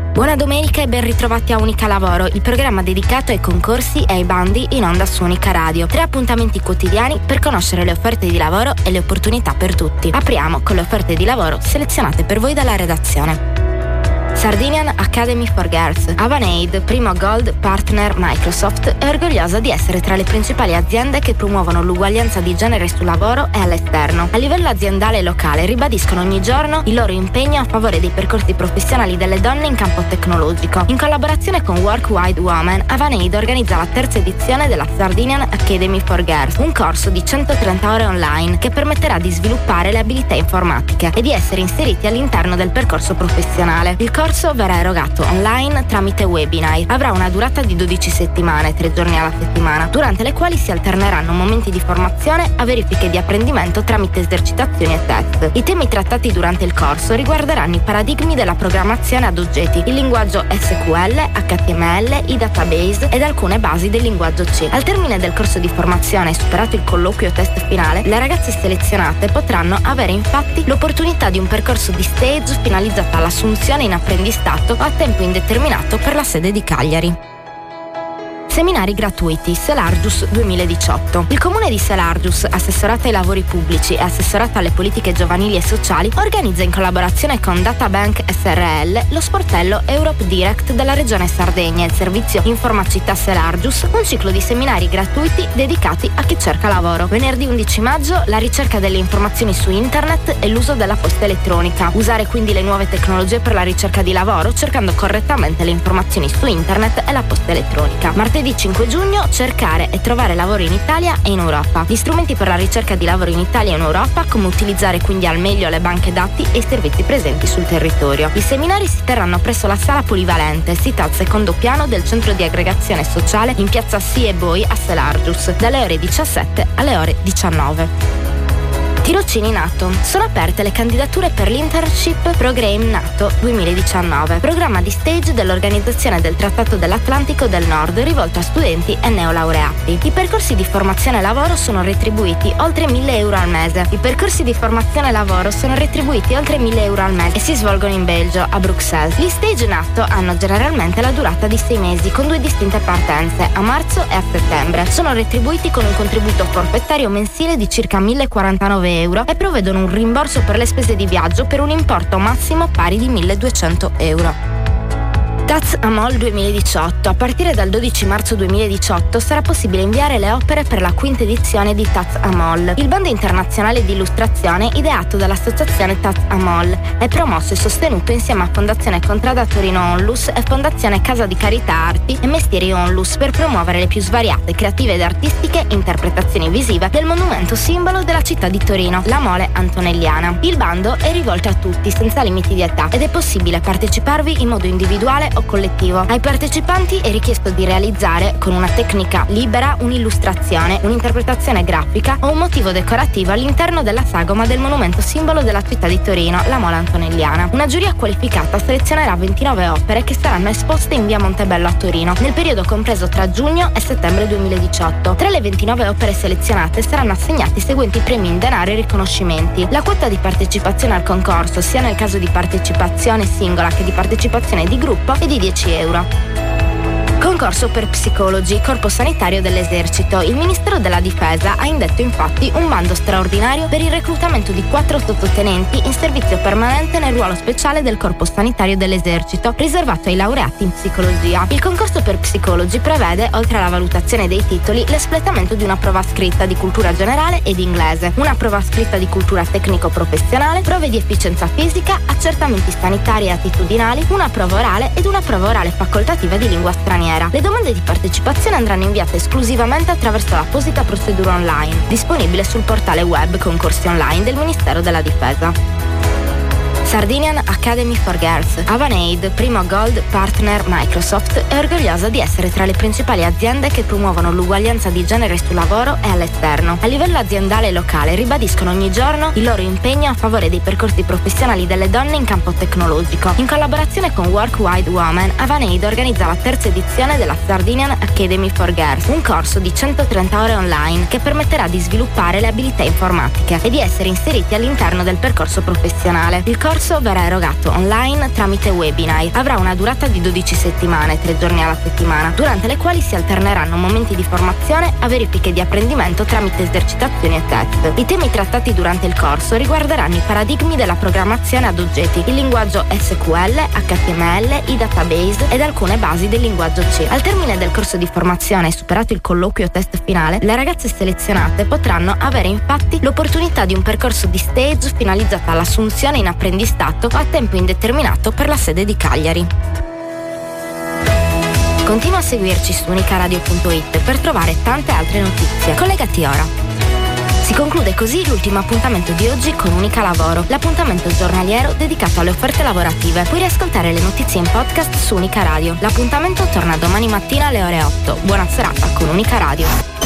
Buona domenica e ben ritrovati a Unica Lavoro, il programma dedicato ai concorsi e ai bandi in onda su Unica Radio. 3 appuntamenti quotidiani per conoscere le offerte di lavoro e le opportunità per tutti. Apriamo con le offerte di lavoro selezionate per voi dalla redazione. Sardinian Academy for Girls. Avaneid, primo Gold Partner Microsoft, è orgogliosa di essere tra le principali aziende che promuovono l'uguaglianza di genere sul lavoro e all'esterno. A livello aziendale e locale ribadiscono ogni giorno il loro impegno a favore dei percorsi professionali delle donne in campo tecnologico. In collaborazione con Work Wide Women, Avaneid organizza la 3ª edizione della Sardinian Academy for Girls, un corso di 130 ore online che permetterà di sviluppare le abilità informatiche e di essere inseriti all'interno del percorso professionale. Il corso verrà erogato online tramite webinar. Avrà una durata di 12 settimane, 3 giorni alla settimana, durante le quali si alterneranno momenti di formazione a verifiche di apprendimento tramite esercitazioni e test. I temi trattati durante il corso riguarderanno i paradigmi della programmazione ad oggetti, il linguaggio SQL, HTML, i database ed alcune basi del linguaggio C. Al termine del corso di formazione, superato il colloquio test finale, le ragazze selezionate potranno avere infatti l'opportunità di un percorso di stage finalizzato all'assunzione in apprendistato a tempo indeterminato per la sede di Cagliari. Seminari gratuiti Selargius 2018. Il comune di Selargius, assessorato ai lavori pubblici e assessorato alle politiche giovanili e sociali, organizza in collaborazione con Databank SRL lo sportello Europe Direct della regione Sardegna e il servizio Informacità Selargius, un ciclo di seminari gratuiti dedicati a chi cerca lavoro. Venerdì 11 maggio la ricerca delle informazioni su internet e l'uso della posta elettronica. Usare quindi le nuove tecnologie per la ricerca di lavoro cercando correttamente le informazioni su internet e la posta elettronica. Martedì 5 giugno cercare e trovare lavoro in Italia e in Europa. Gli strumenti per la ricerca di lavoro in Italia e in Europa, come utilizzare quindi al meglio le banche dati e i servizi presenti sul territorio. I seminari si terranno presso la sala polivalente, sita al secondo piano del centro di aggregazione sociale in piazza Sie Boi a Selargius, dalle ore 17 alle ore 19. Tirocini NATO. Sono aperte le candidature per l'Internship Program NATO 2019, programma di stage dell'Organizzazione del Trattato dell'Atlantico del Nord rivolto a studenti e neolaureati. I percorsi di formazione e lavoro sono retribuiti oltre 1.000 euro al mese. I percorsi di formazione e lavoro sono retribuiti oltre 1.000 euro al mese e si svolgono in Belgio, a Bruxelles. Gli stage NATO hanno generalmente la durata di 6 mesi con 2 distinte partenze, a marzo e a settembre. Sono retribuiti con un contributo forfettario mensile di circa 1.049 euro e provvedono un rimborso per le spese di viaggio per un importo massimo pari di 1.200 euro. Taz Amol 2018. A partire dal 12 marzo 2018 sarà possibile inviare le opere per la 5ª edizione di Taz Amol, il bando internazionale di illustrazione ideato dall'associazione Taz Amol. È promosso e sostenuto insieme a Fondazione Contrada Torino Onlus e Fondazione Casa di Carità Arti e Mestieri Onlus per promuovere le più svariate, creative ed artistiche interpretazioni visive del monumento simbolo della città di Torino, la Mole Antonelliana. Il bando è rivolto a tutti, senza limiti di età, ed è possibile parteciparvi in modo individuale o collettivo. Ai partecipanti è richiesto di realizzare con una tecnica libera un'illustrazione, un'interpretazione grafica o un motivo decorativo all'interno della sagoma del monumento simbolo della città di Torino, la Mole Antonelliana. Una giuria qualificata selezionerà 29 opere che saranno esposte in via Montebello a Torino nel periodo compreso tra giugno e settembre 2018. Tra le 29 opere selezionate saranno assegnati i seguenti premi in denaro e riconoscimenti. La quota di partecipazione al concorso, sia nel caso di partecipazione singola che di partecipazione di gruppo, è di 10 euro. Concorso per psicologi, Corpo Sanitario dell'Esercito. Il Ministero della Difesa ha indetto infatti un bando straordinario per il reclutamento di 4 sottotenenti in servizio permanente nel ruolo speciale del Corpo Sanitario dell'Esercito, riservato ai laureati in psicologia. Il concorso per psicologi prevede, oltre alla valutazione dei titoli, l'espletamento di una prova scritta di cultura generale ed inglese, una prova scritta di cultura tecnico-professionale, prove di efficienza fisica, accertamenti sanitari e attitudinali, una prova orale ed una prova orale facoltativa di lingua straniera. Le domande di partecipazione andranno inviate esclusivamente attraverso l'apposita procedura online, disponibile sul portale web Concorsi Online del Ministero della Difesa. Sardinian Academy for Girls. Avaneid, primo Gold Partner Microsoft, è orgogliosa di essere tra le principali aziende che promuovono l'uguaglianza di genere sul lavoro e all'esterno. A livello aziendale e locale ribadiscono ogni giorno il loro impegno a favore dei percorsi professionali delle donne in campo tecnologico. In collaborazione con Work Wide Women, Avaneid organizza la 3ª edizione della Sardinian Academy for Girls, un corso di 130 ore online che permetterà di sviluppare le abilità informatiche e di essere inseriti all'interno del percorso professionale. Il corso corso verrà erogato online tramite webinar. Avrà una durata di 12 settimane, 3 giorni alla settimana, durante le quali si alterneranno momenti di formazione a verifiche di apprendimento tramite esercitazioni e test. I temi trattati durante il corso riguarderanno i paradigmi della programmazione ad oggetti, il linguaggio SQL, HTML, i database ed alcune basi del linguaggio C. Al termine del corso di formazione e superato il colloquio test finale, le ragazze selezionate potranno avere infatti l'opportunità di un percorso di stage finalizzato all'assunzione in apprendistato a tempo indeterminato per la sede di Cagliari. Continua a seguirci su unicaradio.it per trovare tante altre notizie. Collegati ora. Si conclude così l'ultimo appuntamento di oggi con Unica Lavoro, l'appuntamento giornaliero dedicato alle offerte lavorative. Puoi riascoltare le notizie in podcast su Unica Radio. L'appuntamento torna domani mattina alle ore 8. Buona serata con Unica Radio.